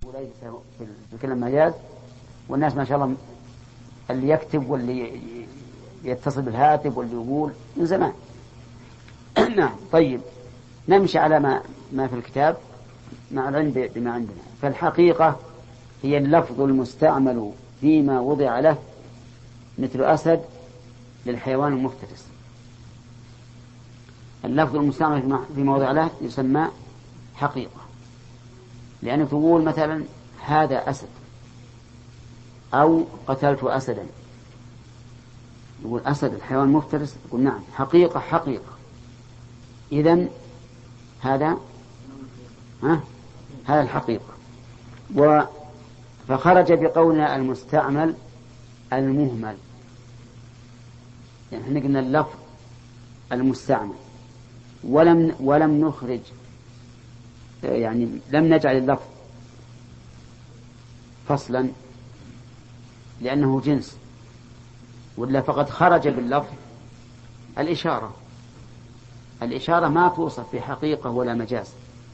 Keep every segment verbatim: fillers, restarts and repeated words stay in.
وليس في كلام مجاز، والناس ما شاء الله اللي يكتب واللي يتصل بالهاتف واللي يقول من زمان. نعم. طيب نمشي على ما ما في الكتاب مع العلم بما عندنا. فالحقيقة هي اللفظ المستعمل فيما وضع له، مثل أسد للحيوان المفترس. اللفظ المستعمل فيما وضع له يسمى حقيقة، لأنه تقول مثلا هذا أسد أو قتلت أسدا، يقول أسد الحيوان المفترس، يقول نعم حقيقة حقيقة. إذن هذا ها هذا الحقيقة. و فخرج بقولنا المستعمل المهمل، يعني احنا قلنا اللفظ المستعمل ولم ولم نخرج، يعني لم نجعل اللفظ فصلا لأنه جنس، ولا فقد خرج باللفظ الإشارة. الإشارة ما توصف في حقيقة ولا مجاز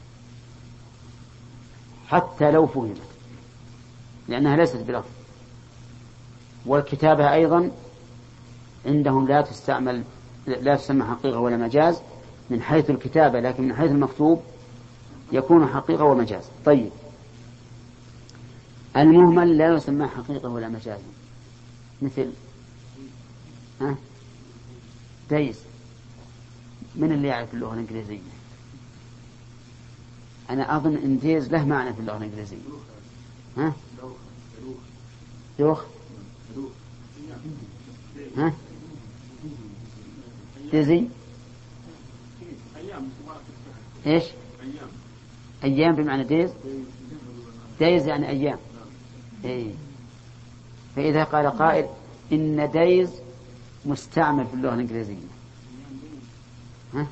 حتى لو فهمت، لأنها ليست بلفظ. والكتابة أيضا عندهم لا تستعمل لا تسمى حقيقة ولا مجاز من حيث الكتابة، لكن من حيث المكتوب يكون حقيقة ومجاز. طيب المهمل لا يسمى حقيقة ولا مجاز، مثل ها دايز. من اللي يعرف اللغة الإنجليزية؟ أنا أظن إن دايز له معنى في اللغة الإنجليزية. ها دوخ ها ديزي إيش؟ أيام بمعنى دايز. دايز يعني أيام. إيه. فإذا قال قائل إن دايز مستعمل في اللغة الإنجليزية، ها؟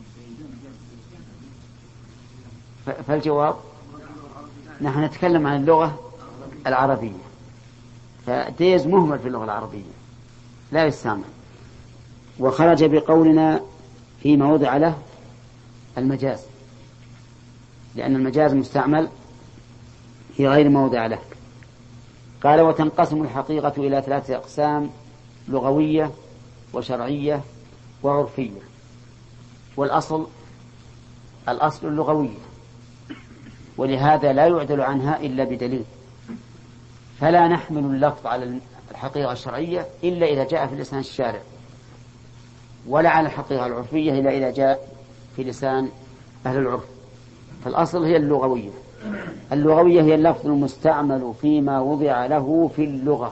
فالجواب نحن نتكلم عن اللغة العربية، فدايز مهمل في اللغة العربية لا يستعمل. وخرج بقولنا فيما وضع له المجاز، لأن المجاز مستعمل في غير ما وضع له. قال وتنقسم الحقيقة إلى ثلاثة أقسام: لغوية وشرعية وعرفية. والأصل الأصل اللغوية، ولهذا لا يعدل عنها إلا بدليل، فلا نحمل اللفظ على الحقيقة الشرعية إلا إذا جاء في لسان الشارع، ولا على الحقيقة العرفية إلا إذا جاء في لسان أهل العرف. فالأصل هي اللغوية. اللغوية هي اللفظ المستعمل فيما وضع له في اللغة،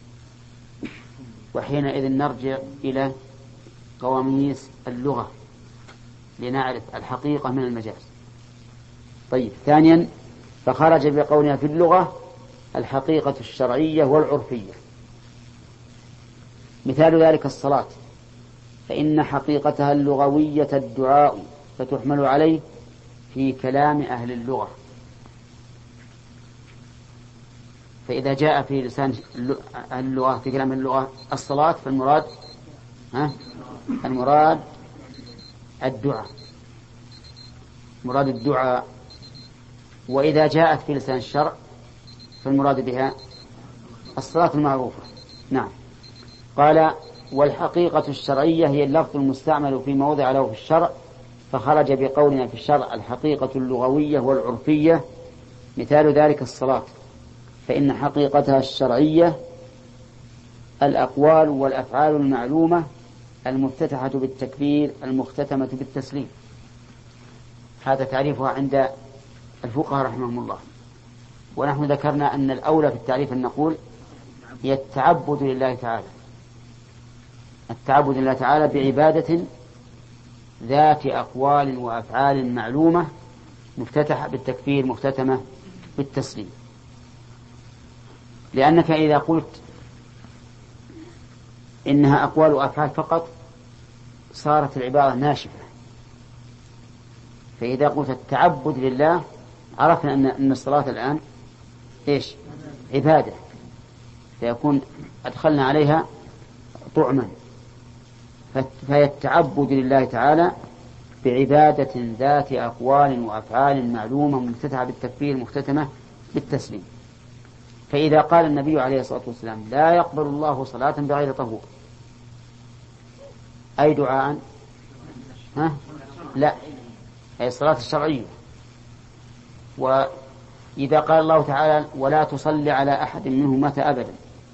وحينئذ نرجع إلى قواميس اللغة لنعرف الحقيقة من المجاز. طيب ثانيا فخرج بقولنا في اللغة الحقيقة الشرعية والعرفية. مثال ذلك الصلاة، فإن حقيقتها اللغوية الدعاء، فتحمل عليه في كلام أهل اللغة. فإذا جاء في لسان اللغة في كلام اللغة الصلاة فالمراد ها المراد الدعاء، مراد الدعاء. وإذا جاءت في لسان الشرع فالمراد بها الصلاة المعروفة. نعم. قال والحقيقة الشرعية هي اللفظ المستعمل في موضع له في الشرع، فخرج بقولنا في الشرع الحقيقة اللغوية والعرفية. مثال ذلك الصلاة، فإن حقيقتها الشرعية الأقوال والأفعال المعلومة المفتتحة بالتكبير المختتمة بالتسليم. هذا تعريفها عند الفقهاء رحمهم الله. ونحن ذكرنا أن الأولى في التعريف أن نقول هي التعبد لله تعالى، التعبد لله تعالى بعبادة ذات أقوال وأفعال معلومة مفتتحة بالتكبير مختتمة بالتسليم. لأنك إذا قلت إنها أقوال وأفعال فقط صارت العبارة ناشفة، فإذا قلت التعبد لله عرفنا أن الصلاة الآن إيش؟ عبادة، فيكون أدخلنا عليها طعما. فهي التعبد لله تعالى بعبادة ذات أقوال وأفعال معلومة مفتتحة بالتكبير مختتمة بالتسليم. فإذا قال النبي عليه الصلاة والسلام لا يقبل الله صلاة بغير طهور، أي دعاء؟ ها؟ لا، أي الصلاة الشرعية. وإذا قال الله تعالى ولا تصلي على أحد منهم مات أبدا،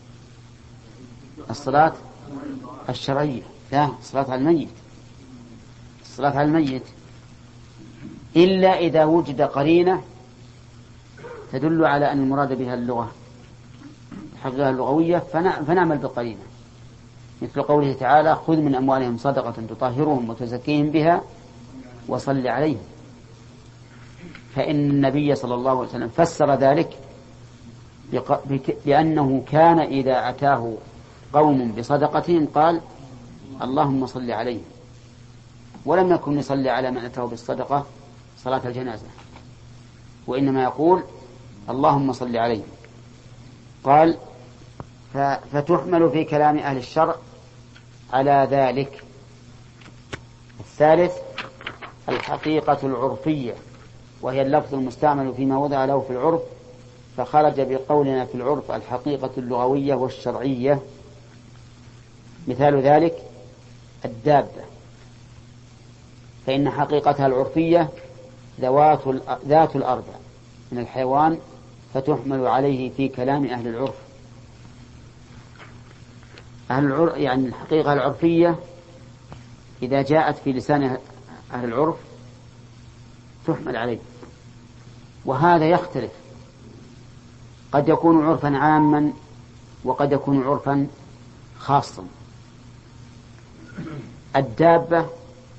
الصلاة الشرعية، لا، الصلاة على الميت، الصلاة على الميت، إلا إذا وجد قرينة تدل على أن المراد بها اللغة حقها اللغوية فنعمل بالقرينة، مثل قوله تعالى خذ من أموالهم صدقة تطهرهم وتزكيهم بها وصل عليهم. فإن النبي صلى الله عليه وسلم فسر ذلك بأنه كان إذا أتاه قوم بصدقتهم قال اللهم صل عليهم، ولم يكن يصلي على من أتاه بالصدقة صلاة الجنازة، وإنما يقول اللهم صل عليهم. قال فتحمل في كلام أهل الشرع على ذلك. الثالث الحقيقة العرفية، وهي اللفظ المستعمل فيما وضع له في العرف، فخرج بقولنا في العرف الحقيقة اللغوية والشرعية. مثال ذلك الدابة، فإن حقيقتها العرفية ذوات ذات الأربع من الحيوان، فتحمل عليه في كلام أهل العرف. أهل العرف يعني الحقيقة العرفية إذا جاءت في لسان أهل العرف تحمل عليه، وهذا يختلف، قد يكون عرفا عاما وقد يكون عرفا خاصا. الدابة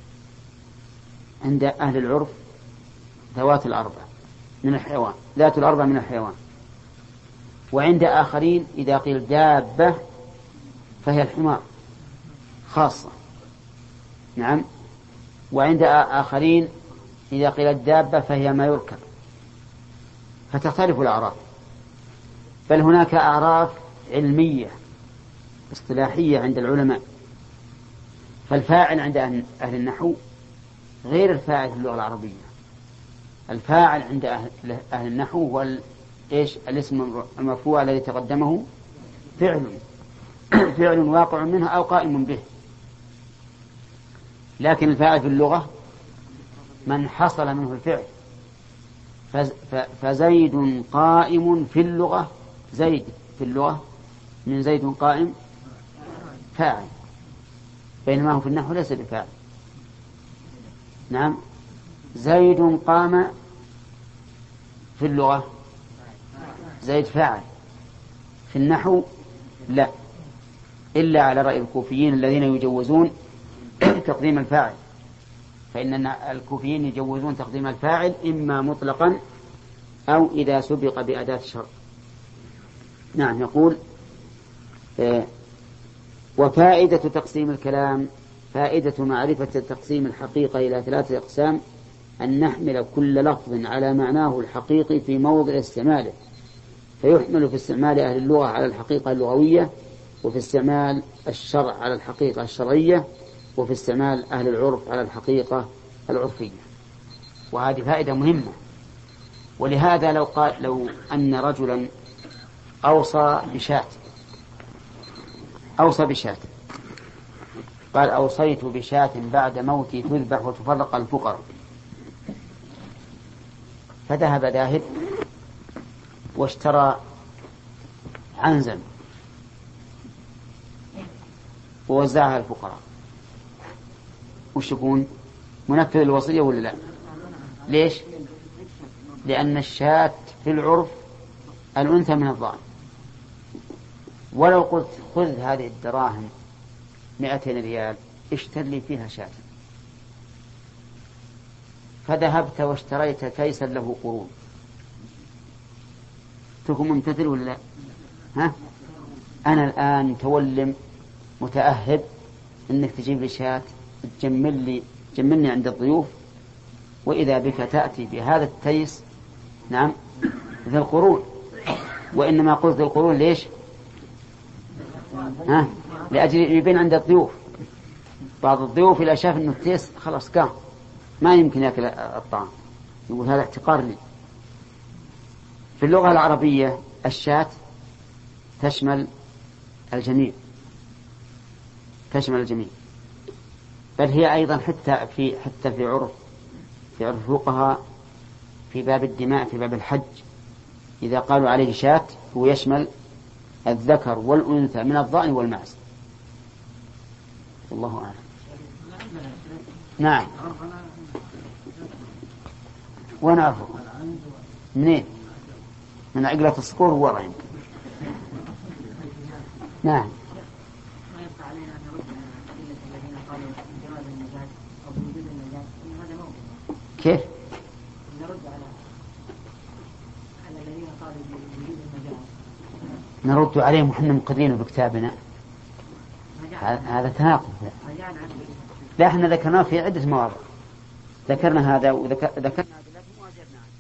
عند أهل العرف ذوات الأربع من الحيوان، ذات الأربع من الحيوان، وعند آخرين إذا قيل دابة فهي الحمار خاصة، نعم، وعند آخرين إذا قيل الدابة فهي ما يركب، فتختلف الأعراف. بل هناك أعراف علمية اصطلاحية عند العلماء، فالفاعل عند أهل النحو غير الفاعل في اللغة العربية. الفاعل عند أهل النحو هو إيش؟ الاسم المرفوع الذي تقدمه فعل فعل واقع منه أو قائم به. لكن الفاعل في اللغة من حصل منه الفعل، فزيد قائم في اللغة، زيد في اللغة من زيد قائم فاعل، بينما هو في النحو ليس بفاعل. نعم، زيد قام في اللغة زيد فاعل، في النحو لا، إلا على رأي الكوفيين الذين يجوزون تقديم الفاعل، فإن الكوفيين يجوزون تقديم الفاعل إما مطلقا أو إذا سبق بأداة شرط. نعم، يقول وفائدة تقسيم الكلام، فائدة معرفة تقسيم الحقيقة إلى ثلاثة أقسام: أن نحمل كل لفظ على معناه الحقيقي في موضع استعماله، فيحمل في استعمال أهل اللغة على الحقيقة اللغوية، وفي استعمال الشرع على الحقيقة الشرعية، وفي استعمال أهل العرف على الحقيقة العرفية. وهذه فائدة مهمة. ولهذا لو قال لو أن رجلا أوصى بشاة أوصى بشاة قال أوصيت بشاة بعد موتي تذبح وتفرق الفقراء، فذهب ذاهب واشترى عنزا ووزعها الفقراء، وش يكون؟ منفذ الوصية ولا لا؟ ليش؟ لأن الشاة في العرف الأنثى من الضأن. ولو قلت خذ هذه الدراهم مئتين ريال اشتر لي فيها شاة، فذهبت واشتريت كيسا له قرون، تكون ممتثل ولا لا؟ ها؟ أنا الآن متولم متأهب إنك تجيب لي شاة تجمل لي تجملني عند الضيوف، وإذا بك تأتي بهذا التيس، نعم، ذي القرون. وإنما قلت ذي القرون ليش؟ ها؟ لأجل يبين عند الضيوف. بعض الضيوف إذا شاف إنه التيس خلاص كان ما يمكن يأكل الطعام، يقول هذا احتقار لي. في اللغة العربية الشاة تشمل الجميع، تشمل الجميع، بل هي أيضا حتى في حتى في عرف في عرف الفقهاء في باب الدماء في باب الحج إذا قالوا عليه شاة هو يشمل الذكر والأنثى من الضأن والمعز. والله أعلم. نعم. وين أعرفه؟ منين؟ من عقلة الصقور ورا يمكن. نعم. ما يبقى علينا أن نرد على الذين قالوا جواز المجاز أو وجود المجاز إن هذا موضوع. كيف؟ نرد على على الذين قالوا بوجود المجاز. نرد عليهم وحنا مقرين بكتابنا. هذا تناقض. لا احنا ذكرناه في عدة مواضع. ذكرنا هذا وذكرنا هذا لكن ما أجبنا عنه.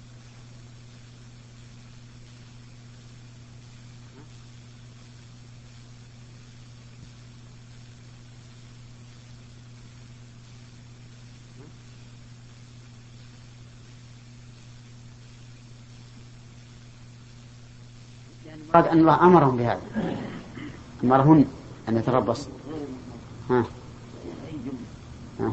يعني مراد أن الله أمرهم بهذا، أمرهن أن يتربص. ها. ها.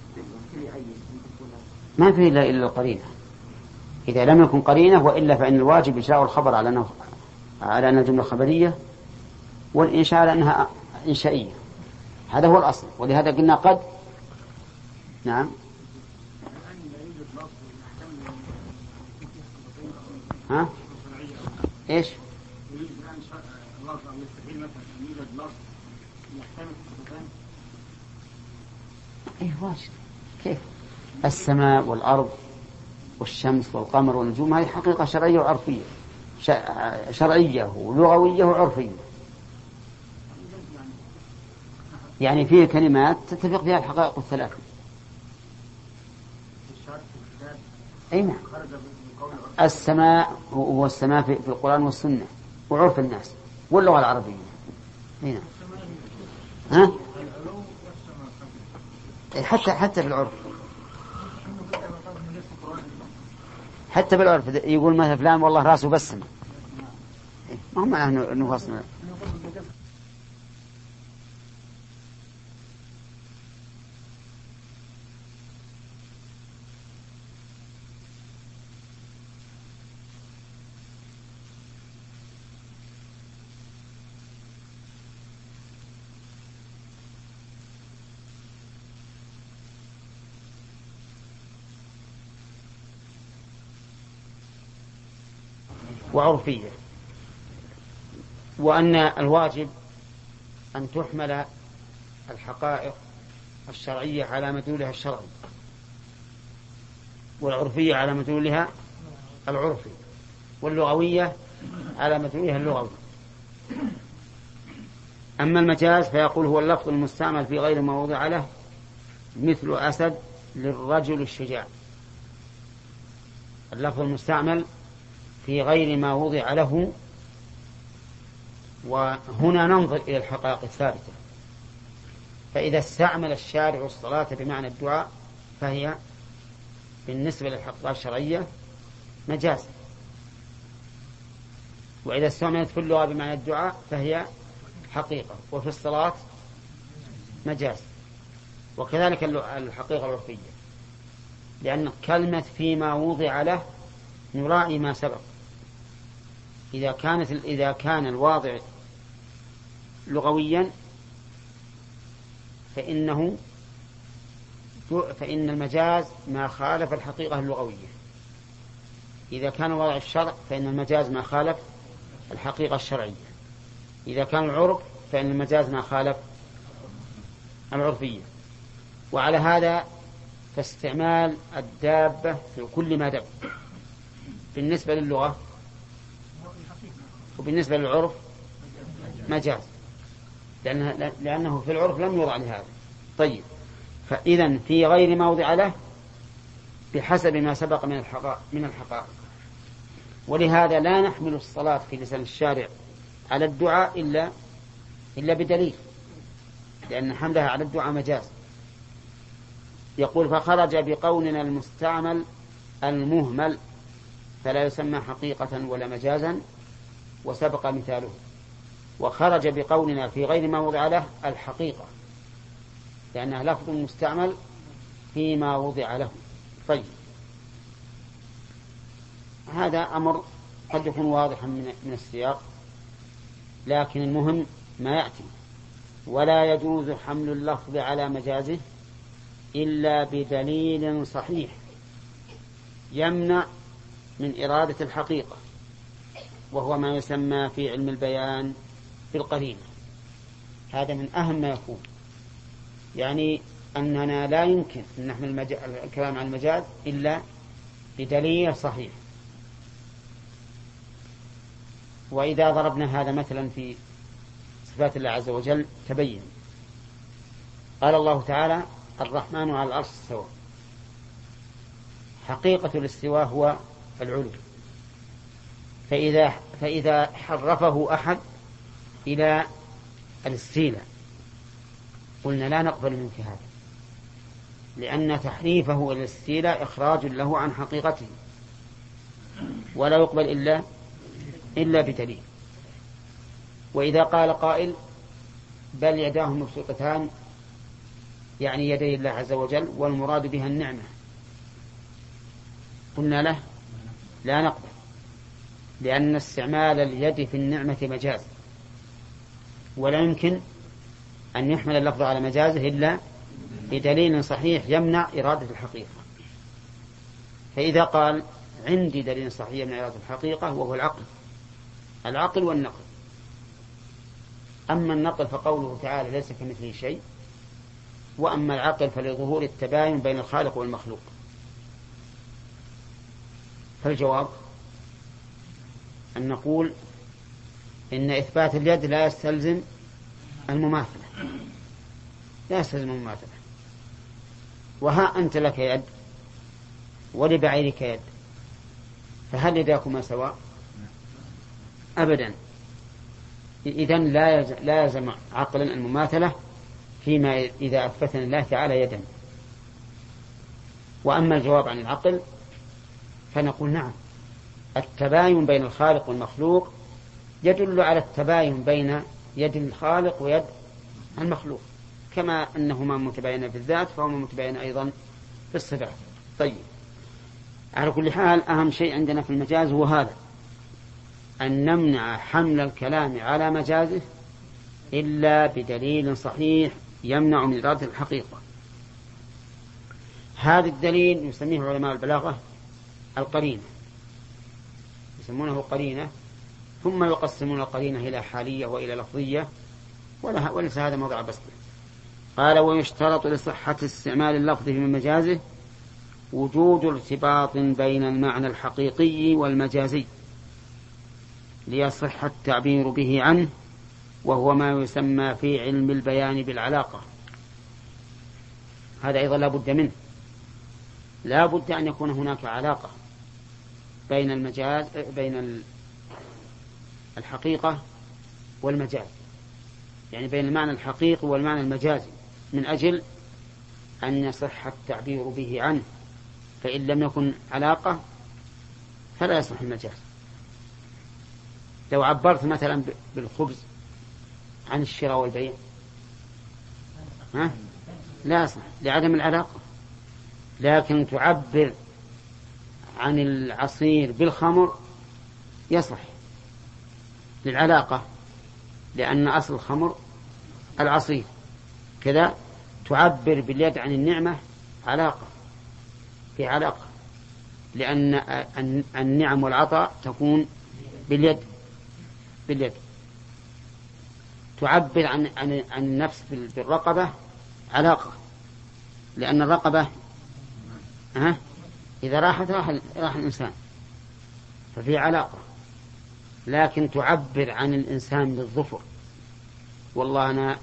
ما فيه إلا إلا القرينة، إذا لم يكن قرينة، وإلا فإن الواجب إنشاء الخبر على أنه على أن الجملة خبرية، والإنشاء على أنها إنشائية. هذا هو الأصل، ولهذا قلنا قد. نعم. ها؟ إيش؟ إيه واجد. كيف؟ السماء والأرض والشمس والقمر والنجوم هذه حقيقة شرعية وعرفية، شرعية ولغوية وعرفية. يعني فيه كلمات تتفق فيها الحقائق الثلاثة. أي نعم. السماء هو السماء في القرآن والسنة وعرف الناس واللغة العربية. أي نعم. ها؟ حتى حتى بالعرف، حتى بالعرف يقول مثلا فلان والله راسه بسم، ما هم معناه انه غصنا. وعرفية، وأن الواجب أن تحمل الحقائق الشرعية على مدلولها الشرعي، والعرفية على مدلولها العرفي، واللغوية على مدلولها اللغوي. أما المجاز فيقول هو اللفظ المستعمل في غير ما وضع له، مثل أسد للرجل الشجاع. اللفظ المستعمل في غير ما وضع له، وهنا ننظر إلى الحقائق الثابتة. فإذا استعمل الشارع الصلاة بمعنى الدعاء فهي بالنسبة للحقائق الشرعية مجاز، وإذا استعملت في اللغة بمعنى الدعاء فهي حقيقة، وفي الصلاة مجاز. وكذلك الحقيقة العرفية، لأن كلمة فيما وضع له نراعي ما سبق. إذا كانت إذا كان الواضع لغويا فإنه فإن المجاز ما خالف الحقيقة اللغوية. إذا كان واضع الشرع فإن المجاز ما خالف الحقيقة الشرعية. إذا كان العرف فإن المجاز ما خالف العرفية. وعلى هذا فاستعمال الدابة في كل ما دب بالنسبة للغة وبالنسبة للعرف مجاز، لأنه, لأنه في العرف لم يوضع لهذا. طيب، فإذا في غير ما وضع له بحسب ما سبق من الحقائق من الحقائق. ولهذا لا نحمل الصلاة في لسان الشارع على الدعاء إلا إلا بدليل، لأن حملها على الدعاء مجاز. يقول فخرج بقولنا المستعمل المهمل فلا يسمى حقيقة ولا مجازا، وسبق مثاله. وخرج بقولنا في غير ما وضع له الحقيقة، لأنها لفظ مستعمل فيما وضع له. طيب، هذا أمر قد يكون واضحا من السياق، لكن المهم ما يأتي: ولا يجوز حمل اللفظ على مجازه إلا بدليل صحيح يمنع من إرادة الحقيقة، وهو ما يسمى في علم البيان بالقرينة. هذا من أهم ما يكون، يعني أننا لا يمكن أن نحمل الكلام عن المجاز إلا بدليل صحيح. وإذا ضربنا هذا مثلا في صفات الله عز وجل تبين. قال الله تعالى: الرحمن على العرش استوى. حقيقة الاستواء هو العلو، فإذا, فإذا حرفه أحد إلى الاستيلاء قلنا لا نقبل منك هذا، لأن تحريفه إلى الاستيلاء إخراج له عن حقيقته، ولا يقبل إلا إلا بدليل. وإذا قال قائل: بل يداه مبسوطتان، يعني يدي الله عز وجل والمراد بها النعمة، قلنا له لا نقبل، لأن استعمال اليد في النعمة مجاز، ولا يمكن أن يحمل اللفظ على مجازه إلا بدليل صحيح يمنع إرادة الحقيقة. فإذا قال: عندي دليل صحيح يمنع إرادة الحقيقة، وهو العقل العقل والنقل. أما النقل فقوله تعالى: ليس كمثله شيء. وأما العقل فلظهور التباين بين الخالق والمخلوق. فالجواب أن نقول إن إثبات اليد لا يستلزم المماثلة، لا يستلزم المماثلة. وها أنت لك يد ولبعيرك يد، فهل يداكما سواء؟ أبدا. إذن لا يلزم عقلا المماثلة فيما إذا أثبتنا الله تعالى يدا. وأما الجواب عن العقل فنقول: نعم، التباين بين الخالق والمخلوق يدل على التباين بين يد الخالق ويد المخلوق، كما أنهما متباينان في الذات فهما متباينان أيضا في الصفات. طيب، على كل حال أهم شيء عندنا في المجاز هو هذا: أن نمنع حمل الكلام على مجازه إلا بدليل صحيح يمنع من إرادة الحقيقة. هذا الدليل يسميه علماء البلاغة القرينة، يسمونه قرينة، ثم يقسمون القرينة إلى حالية وإلى لفظية، وليس هذا موضع بسطه. قال: ويشترط لصحة استعمال اللفظ في مجازه وجود ارتباط بين المعنى الحقيقي والمجازي ليصح التعبير به عنه، وهو ما يسمى في علم البيان بالعلاقة. هذا أيضا لا بد منه، لا بد أن يكون هناك علاقة بين المجاز بين الحقيقة والمجاز، يعني بين المعنى الحقيقي والمعنى المجازي، من أجل أن يصح التعبير به عنه. فإن لم يكن علاقة فلا يصح المجاز. لو عبرت مثلا بالخبز عن الشراء والبيع ها؟ لا يصح لعدم العلاقة. لكن تعبر عن العصير بالخمر يصح للعلاقة، لأن أصل الخمر العصير. كذا تعبر باليد عن النعمة علاقة، في علاقة، لأن النعم والعطاء تكون باليد باليد. تعبر عن عن عن النفس بالرقبة علاقة، لأن الرقبة ها إذا راحت راح راح الإنسان، ففي علاقة. لكن تعبر عن الإنسان بالظفر. والله أنا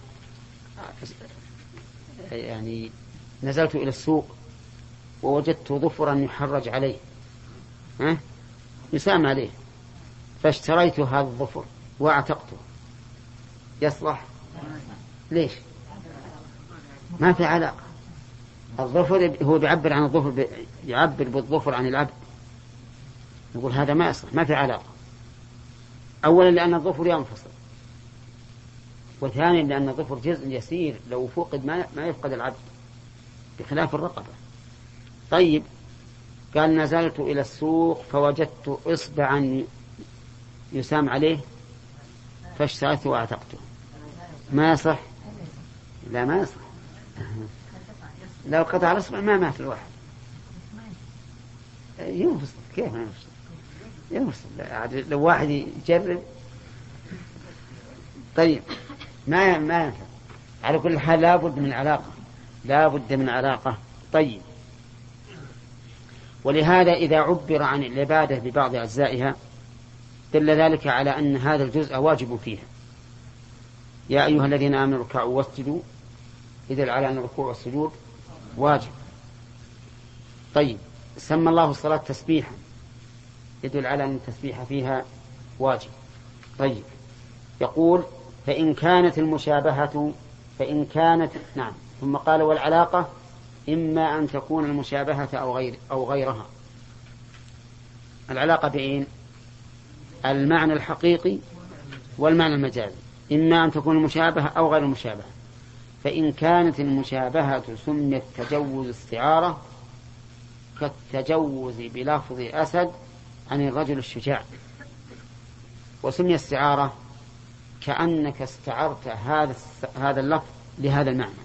يعني نزلت إلى السوق ووجدت ظفرا يحرج عليه، ها يسام عليه، فاشتريت هذا الظفر واعتقته، يصلح؟ ليش؟ ما في علاقة. الظفر هو يعبر عن الظفر، يعبر بالظفر عن العبد، نقول هذا ما يصلح، ما في علاقة. أولا لأن الظفر ينفصل، وثانيا لأن الظفر جزء يسير لو فقد ما يفقد العبد بخلاف الرقبة. طيب قال نزلت إلى السوق فوجدت إصبعا يسام عليه فاشتريته وأعتقته، ما يصح؟ لا ما يصح. لو قطع الإصبع ما مات الواحد، ينفصل. كيف ما ينفصل؟ ينفصل لو واحد يجرب. طيب ما ما ينفع. على كل حال لا بد من علاقة، لا بد من علاقة. طيب ولهذا إذا عبر عن العبادة ببعض أجزائها دل ذلك على أن هذا الجزء واجب فيها. يا أيها الذين آمنوا اركعوا واسجدوا، يدل على أن الركوع والسجود واجب. طيب سمى الله الصلاة تسبيحا، يدل على أن التسبيح فيها واجب. طيب يقول فإن كانت المشابهة فإن كانت نعم ثم قال والعلاقة إما أن تكون المشابهة أو غير أو غيرها. العلاقة بين المعنى الحقيقي والمعنى المجازي، إما أن تكون المشابهة أو غير المشابهة. فإن كانت المشابهة سميت تجوز استعارة كالتجوز بلفظ أسد عن الرجل الشجاع، وسمي استعارة كأنك استعرت هذا هذا اللفظ لهذا المعنى،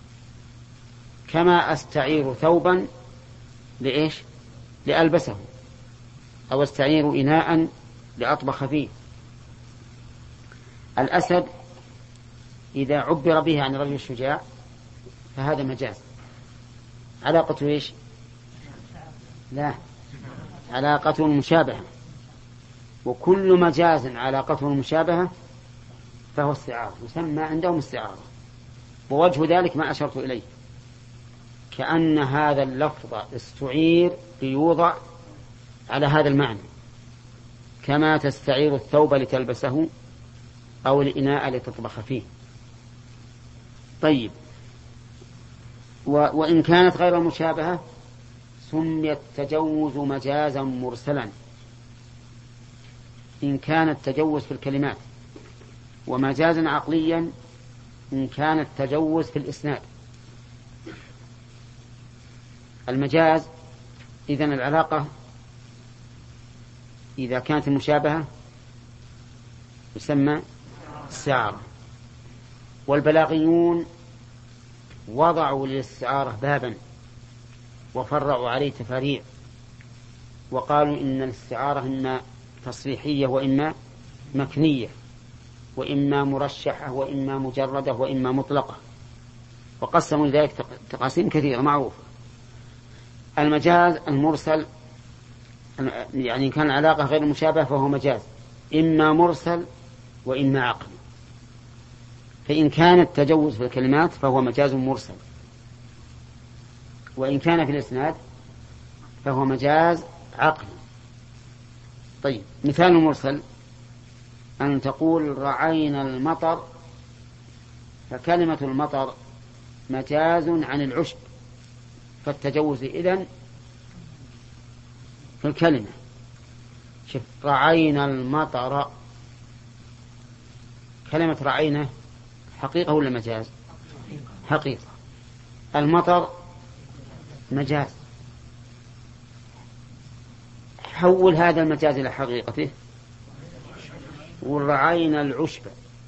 كما أستعير ثوبا لإيش؟ لألبسه، أو استعير إناء لأطبخ فيه. الأسد إذا عبر به عن الرجل الشجاع فهذا مجاز. علاقة إيش؟ لا، علاقة المشابهة، وكل مجاز علاقته المشابهة فهو استعارة، يسمى عندهم استعارة. ووجه ذلك ما أشرت إليه، كأن هذا اللفظ استعير ليوضع على هذا المعنى، كما تستعير الثوب لتلبسه أو الإناء لتطبخ فيه. طيب و... وإن كانت غير مشابهة سمي التجوز مجازا مرسلا، إن كان التجوز في الكلمات، ومجازا عقليا إن كان التجوز في الإسناد. المجاز إذن العلاقة إذا كانت المشابهة يسمى استعارة. والبلاغيون وضعوا للاستعارة بابا وفرعوا عليه تفاريع، وقالوا إن الاستعارة إما تصريحية وإما مكنية، وإما مرشحة وإما مجردة وإما مطلقة، وقسموا لذلك تقاسيم كثيرة معروفة. المجاز المرسل يعني إن كان علاقة غير مشابهة فهو مجاز إما مرسل وإما عقل. فإن كان التجوز في الكلمات فهو مجاز مرسل، وإن كان في الإسناد فهو مجاز عقل. طيب مثال المرسل أن تقول رعينا المطر، فكلمة المطر مجاز عن العشب، فالتجوز إذن في الكلمة. شوف رعينا المطر، كلمة رعينا حقيقة ولا مجاز؟ حقيقة. المطر مجاز، حول هذا المجاز إلى حقيقته، ورعينا العشب،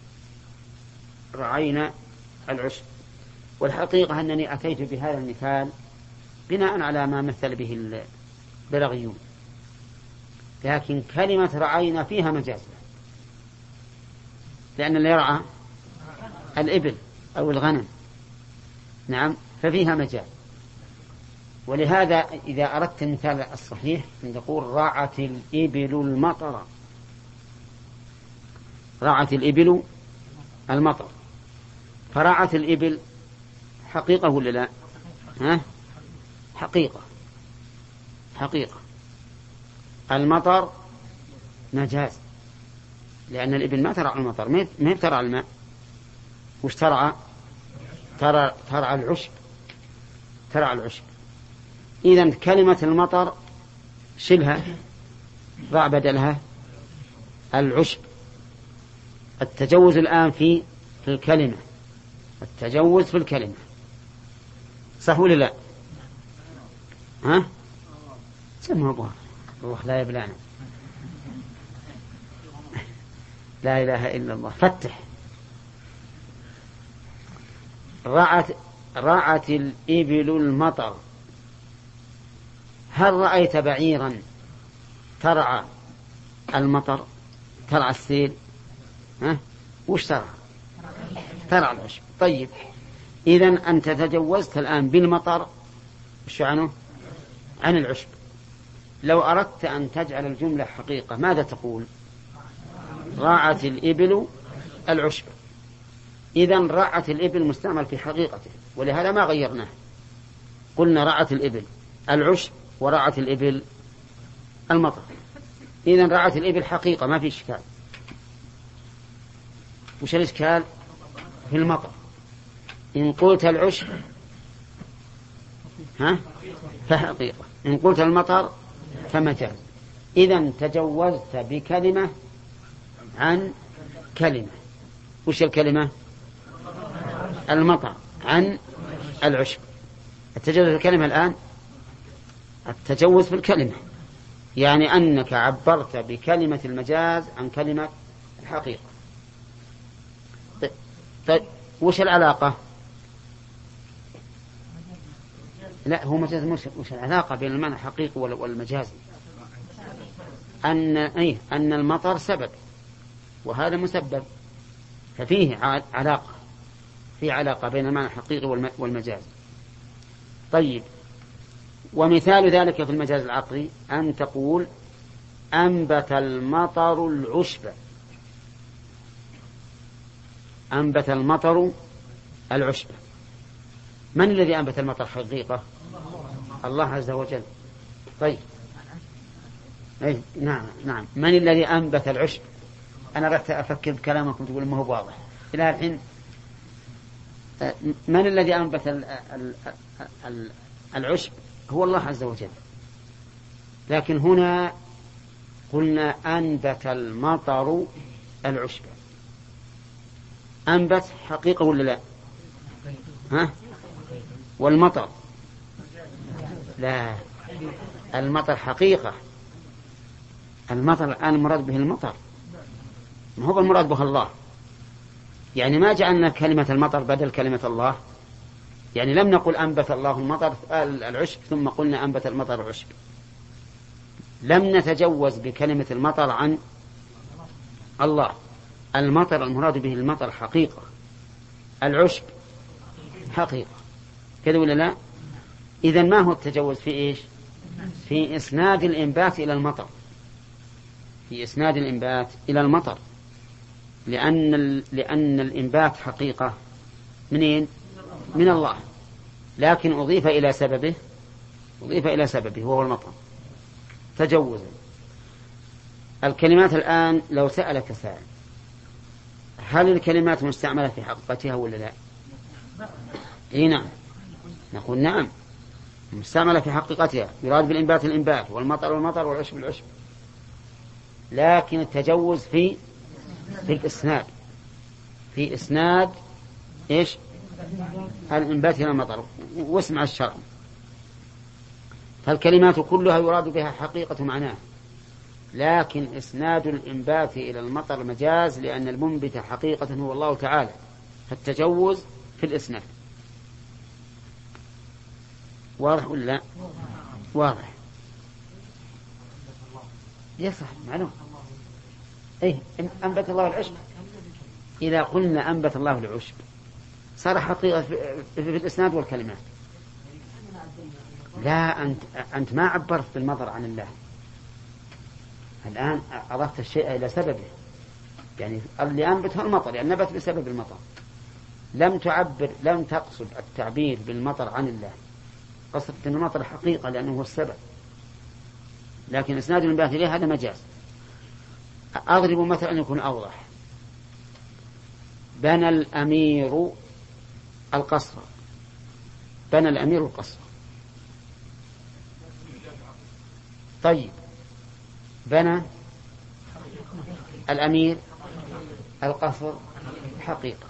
رعينا العشب. والحقيقة أنني أتيت بهذا المثال بناء على ما مثل به البلاغيون، لكن كلمة رعينا فيها مجاز، لأن اللي يرعى الإبل أو الغنم، نعم، ففيها مجاز. ولهذا إذا أردت المثال الصحيح نقول رعت الإبل المطر، رعت الإبل المطر. فرعت الإبل حقيقة ولا لا؟ ها؟ حقيقة، حقيقة. المطر مجاز، لأن الإبل ما ترعى المطر، ما ترعى الماء، وش ترعى؟ ترعى ترعى العشب، ترعى العشب. إذن كلمة المطر شلها ضع بدلها العشب. التجوز الآن في في الكلمة، التجوز في الكلمة، صح ولا لا؟ ها؟ سمه أبوها الله لا يبلانا. لا إله إلا الله. فتح. رعت رعت الإبل المطر. هل رأيت بعيرا ترعى المطر، ترعى السيل؟ ها؟ وش ترعى؟ ترعى العشب. طيب، إذن أنت تجوزت الآن بالمطر وش عنه؟ عن العشب. لو أردت أن تجعل الجملة حقيقة ماذا تقول؟ رعت الإبل العشب. إذن رعت الإبل مستعمل في حقيقته، ولهذا ما غيرناه، قلنا رعت الإبل العشب ورعت الإبل المطر. إذن رعت الإبل حقيقة ما في إشكال. وش الإشكال؟ في المطر. إن قلت العشب ها فحقيقة، إن قلت المطر فمجاز. إذن تجوزت بكلمة عن كلمة. وش الكلمة؟ المطر عن العشب. التجوز في الكلمة الآن التجوز في الكلمة، يعني أنك عبرت بكلمة المجاز عن كلمة الحقيقة. طيب وش العلاقة؟ لا هو مجاز. وش العلاقة بين المعنى الحقيقي والمجازي؟ أن أيه أن المطر سبب وهذا مسبب، ففيه علاقة، في علاقة بين المعنى الحقيقي والمجاز. طيب، ومثال ذلك في المجاز العقلي أن تقول أنبت المطر العشب. أنبت المطر العشب. من الذي أنبت المطر حقيقة؟ الله عز وجل. طيب، أي نعم نعم. من الذي أنبت العشب؟ أنا رحت أفكر بكلامكم تقول ما هو واضح إلى الحين. من الذي أنبت العشب؟ هو الله عز وجل. لكن هنا قلنا أنبت المطر العشب. أنبت حقيقة ولا لا؟ ها؟ والمطر لا، المطر حقيقة. المطر الآن المراد به المطر، ما هو المراد به الله. يعني ما جعلنا كلمة المطر بدل كلمة الله، يعني لم نقل أنبت الله المطر العشب ثم قلنا أنبت المطر العشب. لم نتجوز بكلمة المطر عن الله. المطر المراد به المطر حقيقة، العشب حقيقة، كذا ولا لا؟ إذن ما هو التجوز في إيش؟ في إسناد الإنبات إلى المطر، في إسناد الإنبات إلى المطر، لأن لأن الإنبات حقيقة منين؟ من الله، لكن أضيف إلى سببه أضيف إلى سببه وهو المطر تجوزا. الكلمات الآن لو سألك سائل هل الكلمات مستعملة في حقيقتها ولا لا؟ إيه نعم، نقول نعم مستعملة في حقيقتها، يراد بالإنبات الإنبات والمطر والمطر والعشب العشب، لكن التجوز في في الإسناد، في إسناد إيش؟ الإنبات إلى المطر. واسمع الشرع، فالكلمات كلها يراد بها حقيقة معناه، لكن إسناد الإنبات إلى المطر مجاز، لأن المنبت حقيقة هو الله تعالى، فالتجوز في الإسناد. واضح ولا لا؟ واضح. يصح معلوم. إيه أنبت الله العشب. إذا قلنا أنبت الله العشب صار حقيقة في الإسناد والكلمات. لا، أنت أنت ما عبرت بالمطر عن الله، الآن أضفت الشيء إلى سببه، يعني اللي أنبته المطر يعني نبت بسبب المطر، لم تعبر لم تقصد التعبير بالمطر عن الله، قصدت أن المطر حقيقة لأنه هو السبب، لكن إسناد الإنبات إليه هذا مجاز. أضرب مثلا يكون أوضح. بنى الأمير القصر. بنى الأمير القصر. طيب بنى الأمير القصر حقيقة.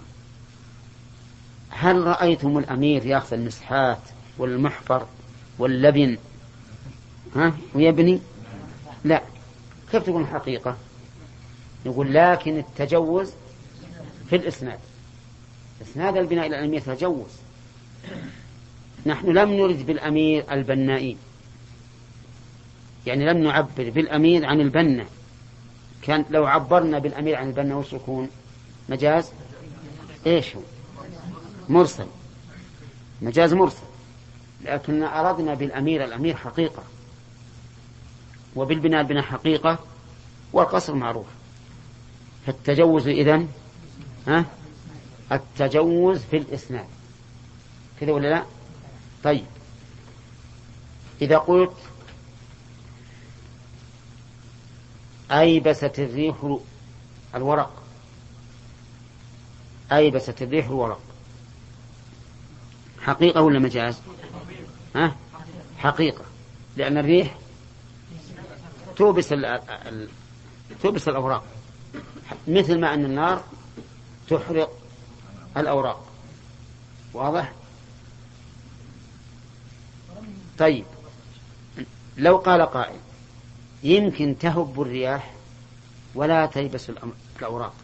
هل رأيتم الأمير يأخذ المسحات والمحفر واللبن ها ويبني؟ لا. كيف تكون حقيقة؟ يقول لكن التجوز في الإسناد، إسناد البناء إلى الأمير تجوز. نحن لم نرد بالأمير البنائين، يعني لم نعبر بالأمير عن البنة. كان لو عبرنا بالأمير عن البنة وش يكون؟ مجاز إيش هو؟ مرسل، مجاز مرسل. لكن أردنا بالأمير الأمير حقيقة، وبالبناء البناء حقيقة، والقصر معروف. فالتجوز إذن ها التجوز في الإسناد كذا ولا لا؟ طيب إذا قلت أيبست الريح الورق، أيبست الريح الورق، حقيقة ولا مجاز؟ ها؟ حقيقة، لأن الريح توبس ال ال توبس الأوراق، مثل ما أن النار تحرق الأوراق. واضح؟ طيب لو قال قائل يمكن تهب الرياح ولا تيبس الأوراق،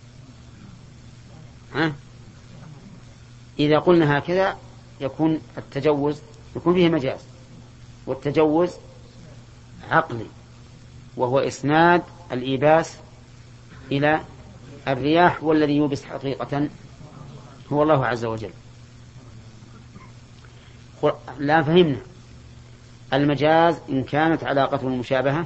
ها؟ إذا قلنا هكذا يكون التجوز يكون فيه مجاز، والتجوز عقلي، وهو إسناد الإيباس إلى الرياح، والذي يوبس حقيقة هو الله عز وجل. لا فهمنا المجاز إن كانت علاقته المشابهة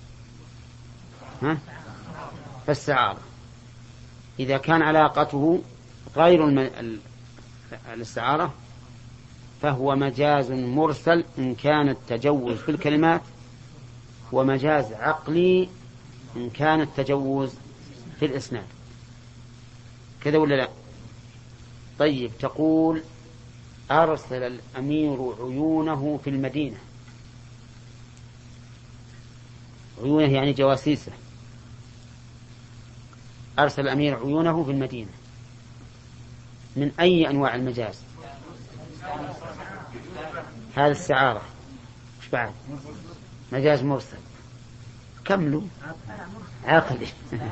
ها فالسعارة، إذا كان علاقته غير الم... الاستعارة فهو مجاز مرسل إن كان التجوز في الكلمات، ومجاز عقلي إن كان التجوز في الإسناد. كذا ولا لا؟ طيب تقول أرسل الأمير عيونه في المدينة، عيونه يعني جواسيسه، أرسل الأمير عيونه في المدينة، من أي أنواع المجاز؟ هذا السعارة. مش بعد مجاز مرسل؟ كملوا. عقلي.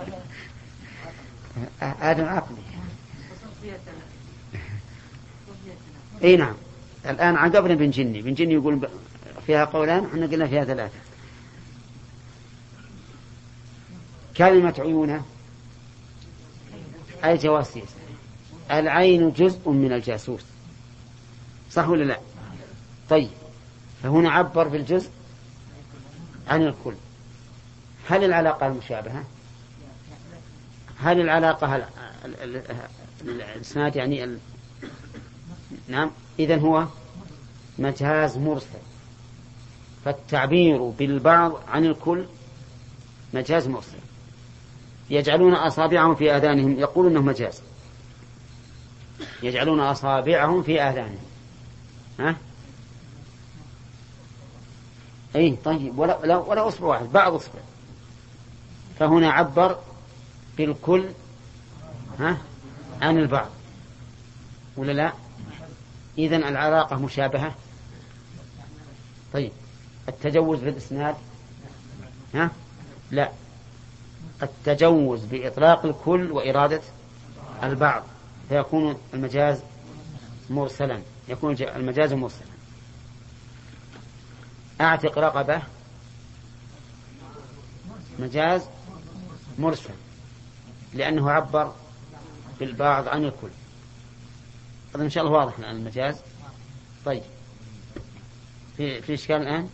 آدم عقلي. اي نعم. الآن عقبنا بن جني، بن جني يقول فيها قولان، احنا قلنا فيها ثلاثة. كلمة عيونه أي جواسيس، العين جزء من الجاسوس، صح ولا لا؟ طيب فهنا عبر بالجزء عن الكل. هل العلاقة المشابهة؟ هل العلاقة الإسناد يعني ال... نعم. إذن هو مجاز مرسل، فالتعبير بالبعض عن الكل مجاز مرسل. يجعلون أصابعهم في آذانهم، يقولون أنه مجاز، يجعلون أصابعهم في آذانهم، ها؟ أي طيب، ولا, ولا, ولا أصبع واحد، بعض أصبع، فهنا عبر بالكل ها عن البعض ولا لا؟ إذن العلاقة مشابهة. طيب التجوز بالإسناد ها لا، التجوز بإطلاق الكل وإرادة البعض، فيكون المجاز مرسلا، يكون المجاز مرسلا. أعتق رقبة مجاز مرسل لأنه عبر بالبعض عن الكل. هذا إن شاء الله واضح عن المجاز. طيب في في إشكال الآن؟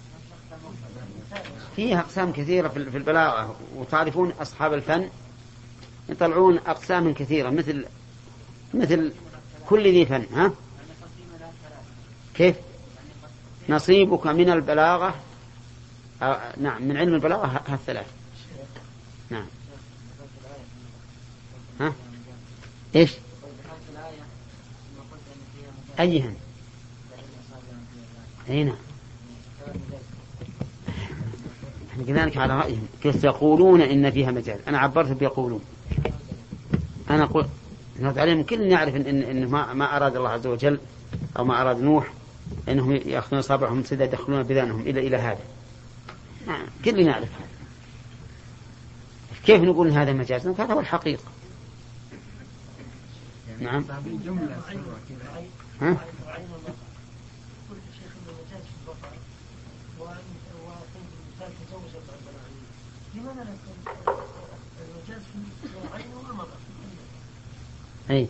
فيها أقسام كثيرة في البلاغة، وتعرفون أصحاب الفن يطلعون أقسام كثيرة مثل مثل كل ذي فن. ها كيف؟ نصيبك من البلاغة آه نعم، من علم البلاغة هالثلاث. نعم. ها إيش أيهن؟ أين؟ قلنا لك على رأيهم كيف يقولون إن فيها مجاز. أنا عبرت بيقولون. أنا أقول نرد عليهم كل يعرف إن, إن, إن ما, ما أراد الله عز وجل أو ما أراد نوح إنهم يأخذون أصابعهم سدى يدخلون بذانهم إلى إلى هذا. نعم كل يعرف هذا. كيف نقول إن هذا مجاز؟ هذا هو الحقيقة. نعم. ها؟ أي.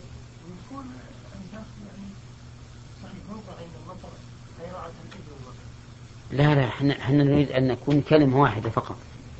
لا لا احنا احنا نريد أن نكون كلمة واحدة فقط.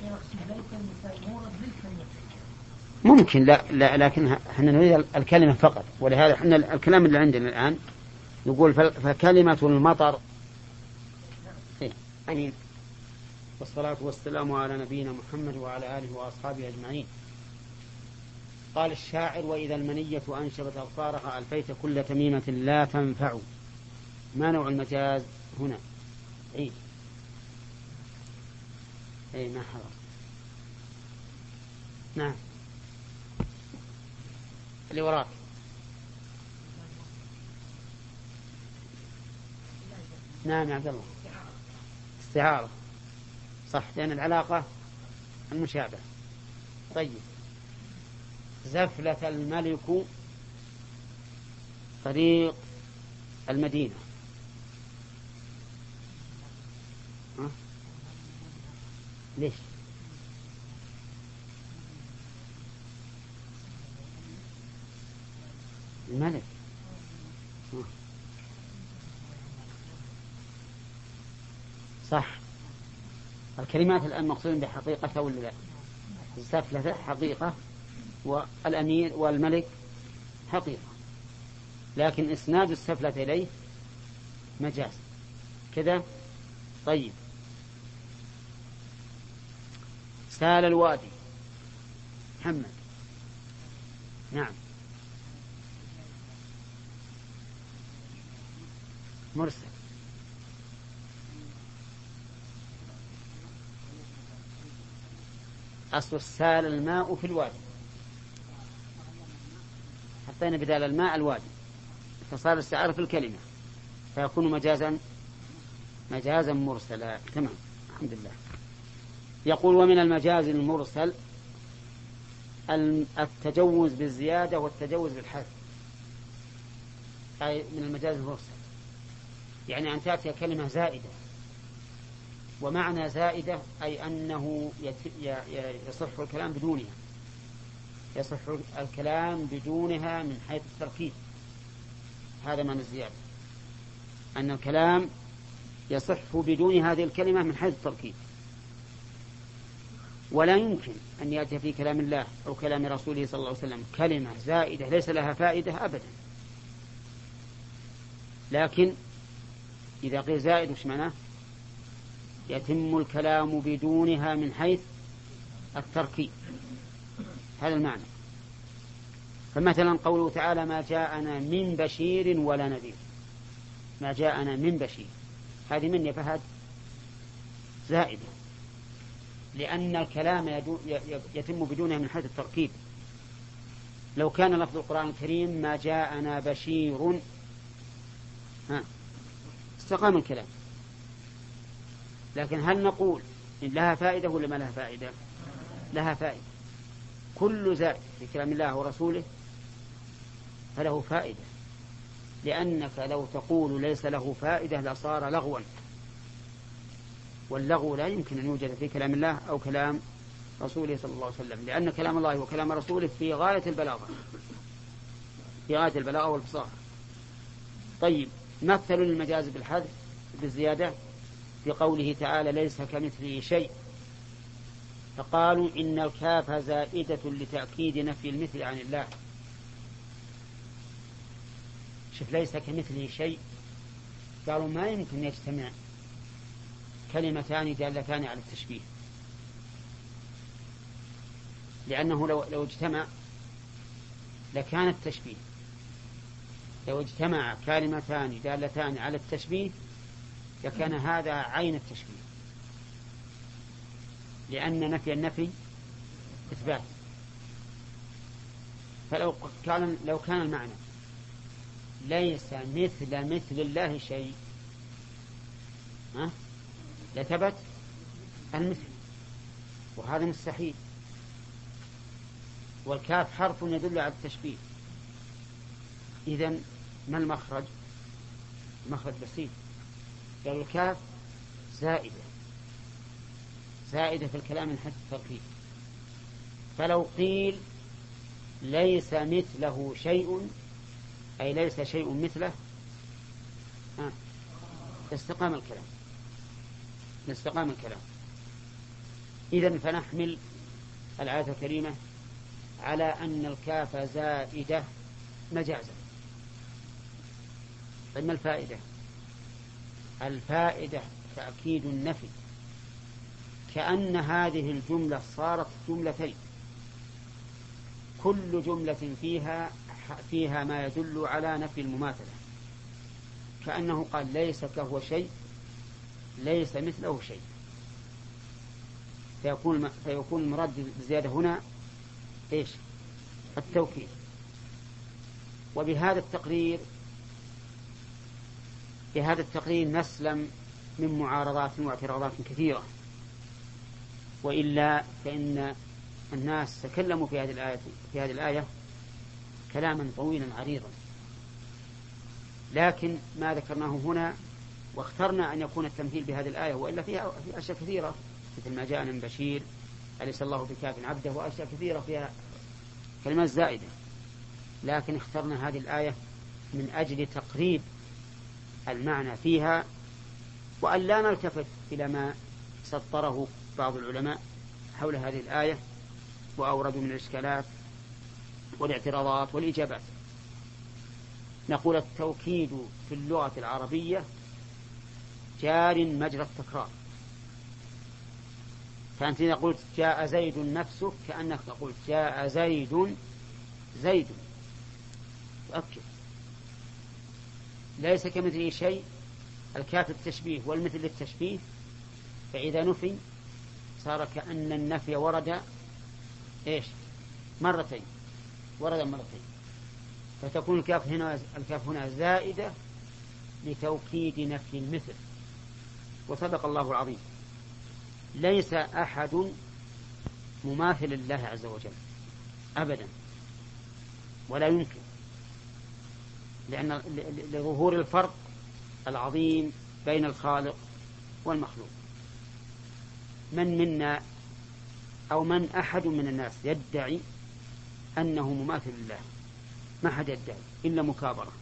ممكن لا لا لكن احنا نريد الكلمة فقط، ولهذا احنا الكلام اللي عندنا الآن يقول فكلمة المطر. إيه؟ أمين. والصلاة والسلام على نبينا محمد وعلى آله وأصحابه أجمعين. قال الشاعر: وإذا المنية أنشبت أظفارها ألفيت كل تميمة لا تنفع. ما نوع المجاز هنا؟ عيد. أي ما حضر. نعم اللي وراك. نعم يا عبد الله. استعارة صح، لأن العلاقة المشابهة. طيب. زفلة الملك طريق المدينة. ها؟ ليش؟ الملك. ها. صح. الكلمات الآن مقصود بحقيقة ولا لا؟ الزفلة حقيقة والأمير والملك حقيقة، لكن إسناد السفلة إليه مجاز كذا. طيب. سال الوادي. محمد. نعم. مرسل. أصل سال الماء في الوادي، حطينا بدال الماء الوادي فصار الاستعارة في الكلمة فيكون مجازا مجازا مرسلا. تمام الحمد لله. يقول: ومن المجاز المرسل التجوز بالزيادة والتجوز بالحذف. أي من المجاز المرسل يعني أن تأتي كلمة زائدة، ومعنى زائدة أي أنه يصح الكلام بدونها، يصح الكلام بدونها من حيث التركيب. هذا معنى الزيادة، أن الكلام يصح بدون هذه الكلمة من حيث التركيب. ولا يمكن أن يأتي في كلام الله أو كلام رسوله صلى الله عليه وسلم كلمة زائدة ليس لها فائدة أبدا. لكن إذا قيل زائد وش معناه؟ يتم الكلام بدونها من حيث التركيب. هذا المعنى. فمثلا قوله تعالى: ما جاءنا من بشير ولا نذير. ما جاءنا من بشير، هذه من يا فهد زائدة، لأن الكلام يتم بدونها من حيث التركيب. لو كان لفظ القرآن الكريم ما جاءنا بشير ها استقام الكلام. لكن هل نقول إن لها فائدة ولا ما لها فائدة؟ لها فائدة. كل زائد في كلام الله ورسوله فله فائدة، لأنك لو تقول ليس له فائدة لصار لغوا، واللغو لا يمكن أن يوجد في كلام الله أو كلام رسوله صلى الله عليه وسلم، لأن كلام الله وكلام رسوله في غاية البلاغة، في غاية البلاغة والفصاحة. طيب. مثلوا المجاز بالحذف بالزيادة في قوله تعالى: ليس كمثله شيء، فقالوا إن الكاف زائدة لتأكيد نفي المثل عن الله. شوف، ليس كمثله شيء، قالوا ما يمكن يجتمع كلمتان دالتان على التشبيه، لأنه لو, لو اجتمع لكان التشبيه. لو اجتمع كلمتان دالتان على التشبيه لكان هذا عين التشبيه. لأن نفي النفي إثبات. فلو كان لو كان المعنى ليس مثل مثل الله شيء ها لثبت المثل، وهذا مستحيل. والكاف حرف يدل على التشبيه. إذن ما المخرج؟ المخرج بسيط، يعني الكاف زائدة زائدة في الكلام من حيث التركيب. فلو قيل ليس مثله شيء أي ليس شيء مثله آه. استقام الكلام استقام الكلام. إذن فنحمل الآية الكريمة على أن الكاف زائدة مجازا. طيب ما الفائدة؟ الفائدة تأكيد النفي، كأن هذه الجملة صارت جملتين، كل جملة فيها فيها ما يدل على نفي المماثلة، كأنه قال ليس كهو شيء ليس مثله شيء. فيكون فيكون المراد بالزيادة هنا إيش؟ التوكيد. وبهذا التقرير بهذا التقرير نسلم من معارضات واعتراضات كثيرة، وإلا فإن الناس تكلموا في هذه الآية في هذه الآية كلاما طويلا عريضا، لكن ما ذكرناه هنا واخترنا أن يكون التمثيل بهذه الآية، وإلا فيها في أشياء كثيرة مثل ما جاءنا من بشير أليس الله بكاف عبده، وأشياء كثيرة فيها كلمات زائدة، لكن اخترنا هذه الآية من أجل تقريب المعنى فيها، وأن لا نلتفت إلى ما سطره بعض العلماء حول هذه الآية وأوردوا من الإشكالات والاعتراضات والإجابات. نقول التوكيد في اللغة العربية جار مجرى التكرار. فأنت إذا قلت جاء زيد نفسك كأنك تقول جاء زيد زيد، تؤكد ليس كمثله شيء. الكاف التشبيه والمثل للتشبيه، فإذا نفي صار كأن النفي ورد إيش مرتين ورد مرتين، فتكون الكاف هنا الكاف هنا زائدة لتوكيد نفي المثل. وصدق الله العظيم، ليس أحد مماثل لله عز وجل أبدا ولا يمكن، لأن لظهور الفرق العظيم بين الخالق والمخلوق. من منا أو من أحد من الناس يدعي أنه مماثل لله؟ ما حد يدعي إلا مكابرة.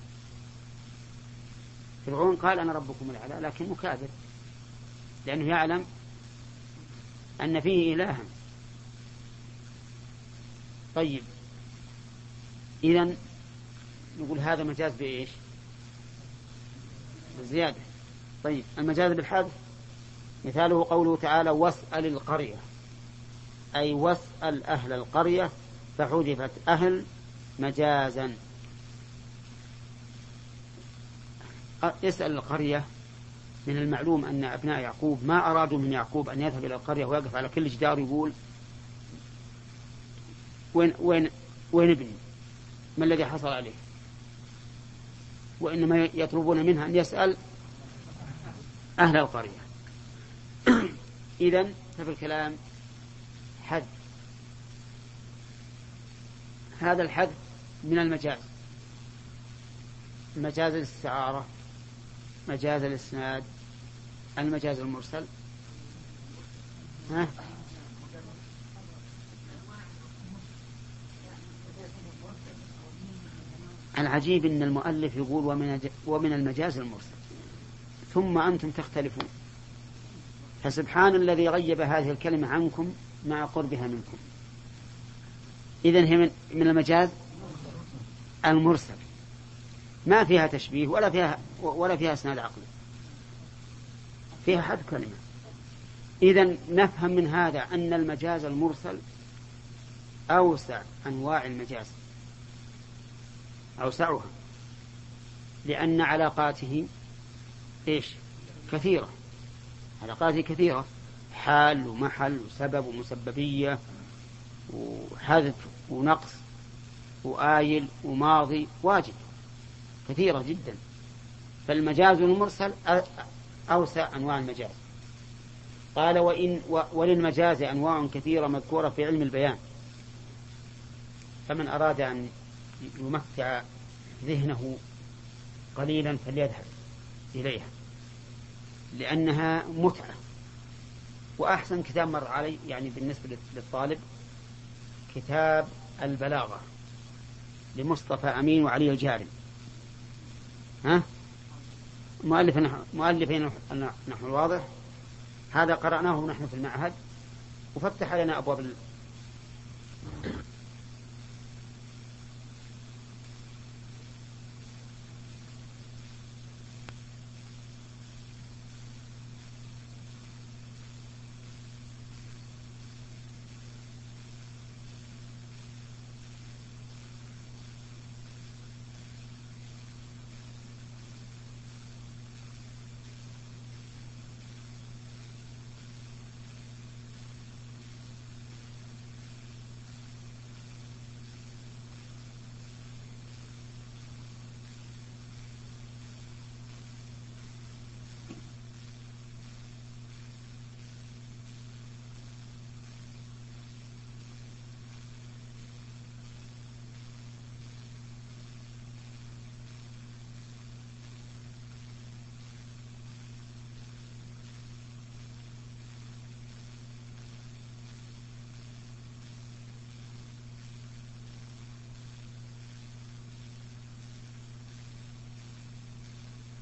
فرعون قال أنا ربكم الأعلى، لكن مكابر لأنه يعلم أن فيه إلها. طيب إذن نقول هذا مجاز بإيش؟ بالزيادة. طيب المجاز بالحذف مثاله قوله تعالى واسأل القرية، أي واسأل أهل القرية، فحذفت أهل مجازا. اسأل القرية، من المعلوم أن أبناء يعقوب ما أرادوا من يعقوب أن يذهب إلى القرية ويقف على كل جدار يقول وين وين وين ابني، ما الذي حصل عليه، وإنما يطلبون منها أن يسأل أهل القرية. إذن ففي الكلام حذف. هذا الحذف من المجاز، مجاز الاستعارة، مجاز الإسناد، المجاز المرسل. ها؟ العجيب أن المؤلف يقول ومن, ومن المجاز المرسل، ثم أنتم تختلفون. فسبحان الذي غيب هذه الكلمة عنكم مع قربها منكم. إذن هي من, من المجاز المرسل، ما فيها تشبيه ولا فيها ولا فيها اسناد عقلي، فيها حذف كلمة. إذن نفهم من هذا أن المجاز المرسل أوسع أنواع المجاز، أوسعها، لأن علاقاته إيش كثيرة، علاقاته كثيرة، حال ومحل وسبب ومسببية وحذف ونقص وآيل وماضي واجب كثيرة جدا. فالمجاز المرسل أوسع أنواع المجاز. قال وإن وللمجاز أنواع كثيرة مذكورة في علم البيان، فمن أراد أن يمتع ذهنه قليلا فليذهب إليها لأنها متعة. وأحسن كتاب مر علي يعني بالنسبة للطالب كتاب البلاغة لمصطفى أمين وعلي الجاري. ها مؤلف مؤلفين نحو الواضح، هذا قرأناه نحن في المعهد وفتح لنا أبواب